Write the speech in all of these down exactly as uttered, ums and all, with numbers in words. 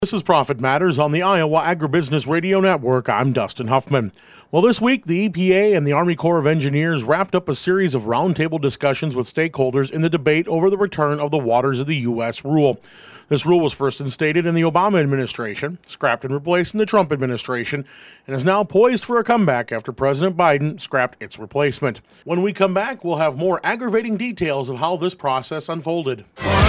This is Profit Matters on the Iowa Agribusiness Radio Network. I'm Dustin Huffman. Well, this week, the E P A and the Army Corps of Engineers wrapped up a series of roundtable discussions with stakeholders in the debate over the return of the Waters of the U S rule. This rule was first instated in the Obama administration, scrapped and replaced in the Trump administration, and is now poised for a comeback after President Biden scrapped its replacement. When we come back, we'll have more aggravating details of how this process unfolded.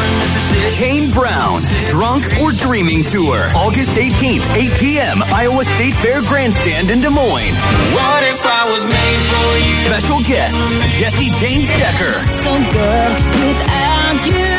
Kane Brown, Drunk or Dreaming Tour, August eighteenth, eight p.m., Iowa State Fair Grandstand in Des Moines. What if I was made for you? Special guests, Jesse James Decker. So good without you.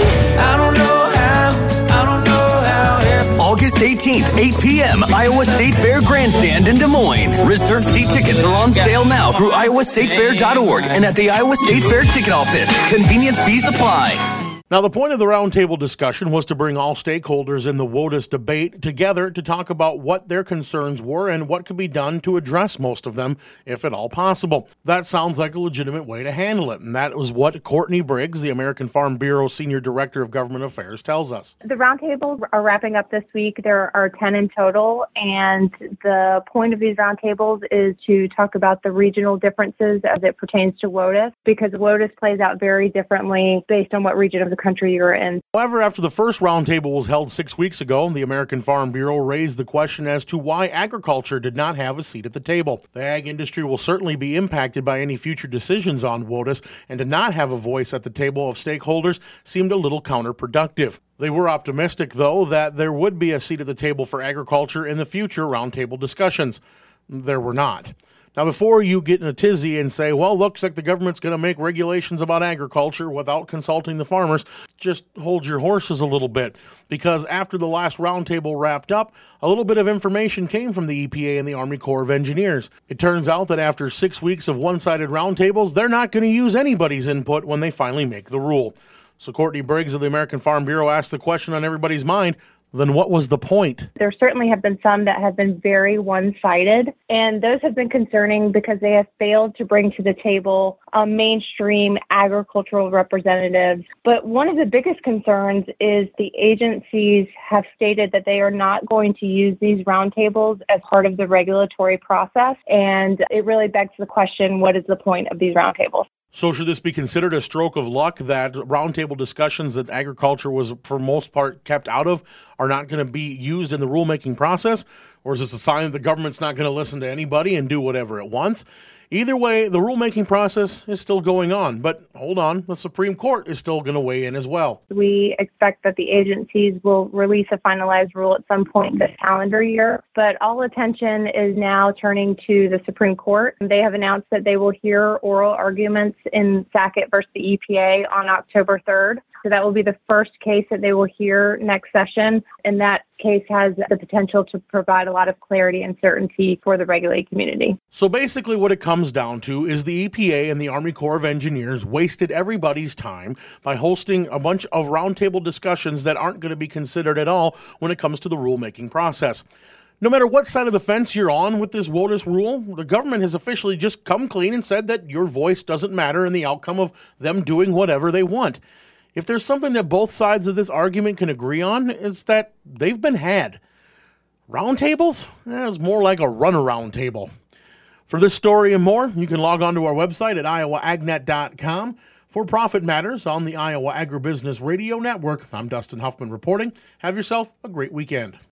I don't know how, I don't know how. If August eighteenth, eight p.m., Iowa State Fair Grandstand in Des Moines. Reserved seat tickets are on sale now through iowa state fair dot org and at the Iowa State Fair ticket office. Convenience fees apply. Now, the point of the roundtable discussion was to bring all stakeholders in the WOTUS debate together to talk about what their concerns were and what could be done to address most of them, if at all possible. That sounds like a legitimate way to handle it, and that was what Courtney Briggs, the American Farm Bureau Senior Director of Government Affairs, tells us. The roundtables are wrapping up this week. There are ten in total, and the point of these roundtables is to talk about the regional differences as it pertains to WOTUS, because WOTUS plays out very differently based on what region of the country you're in. However, after the first roundtable was held six weeks ago, the American Farm Bureau raised the question as to why agriculture did not have a seat at the table. The ag industry will certainly be impacted by any future decisions on WOTUS, and to not have a voice at the table of stakeholders seemed a little counterproductive. They were optimistic, though, that there would be a seat at the table for agriculture in the future roundtable discussions. There were not. Now, before you get in a tizzy and say, well, looks like the government's going to make regulations about agriculture without consulting the farmers, just hold your horses a little bit. Because after the last roundtable wrapped up, a little bit of information came from the E P A and the Army Corps of Engineers. It turns out that after six weeks of one-sided roundtables, they're not going to use anybody's input when they finally make the rule. So Courtney Briggs of the American Farm Bureau asked the question on everybody's mind, then what was the point? There certainly have been some that have been very one-sided, and those have been concerning because they have failed to bring to the table a mainstream agricultural representatives. But one of the biggest concerns is the agencies have stated that they are not going to use these roundtables as part of the regulatory process, and it really begs the question, what is the point of these roundtables? So should this be considered a stroke of luck that roundtable discussions that agriculture was, for most part, kept out of are not going to be used in the rulemaking process? Or is this a sign that the government's not going to listen to anybody and do whatever it wants? Either way, the rulemaking process is still going on. But hold on, the Supreme Court is still going to weigh in as well. We expect that the agencies will release a finalized rule at some point this calendar year. But all attention is now turning to the Supreme Court. They have announced that they will hear oral arguments in Sackett versus the E P A on October third. So that will be the first case that they will hear next session. And that case has the potential to provide a lot of clarity and certainty for the regulated community. So basically what it comes down to is the E P A and the Army Corps of Engineers wasted everybody's time by hosting a bunch of roundtable discussions that aren't going to be considered at all when it comes to the rulemaking process. No matter what side of the fence you're on with this WOTUS rule, the government has officially just come clean and said that your voice doesn't matter in the outcome of them doing whatever they want. If there's something that both sides of this argument can agree on, it's that they've been had. Roundtables? Eh, it's more like a runaround table. For this story and more, you can log on to our website at iowa agnet dot com. For Profit Matters on the Iowa Agribusiness Radio Network, I'm Dustin Huffman reporting. Have yourself a great weekend.